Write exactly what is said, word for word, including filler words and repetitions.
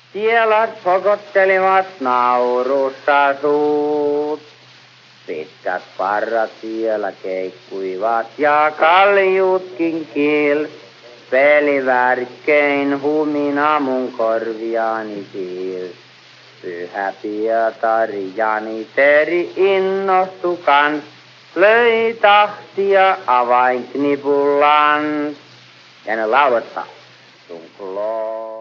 Siellä sokottelivat naurussa suut. Pitkät parrat siellä keikkuivat ja kaljutkin kiil. Pelivärkkein humina mun korviani kiil. Pyhä Pietari Janiteri innostu kans. Löi tahtia avainknipullan. Ja ne laulettaa. Sun kloo.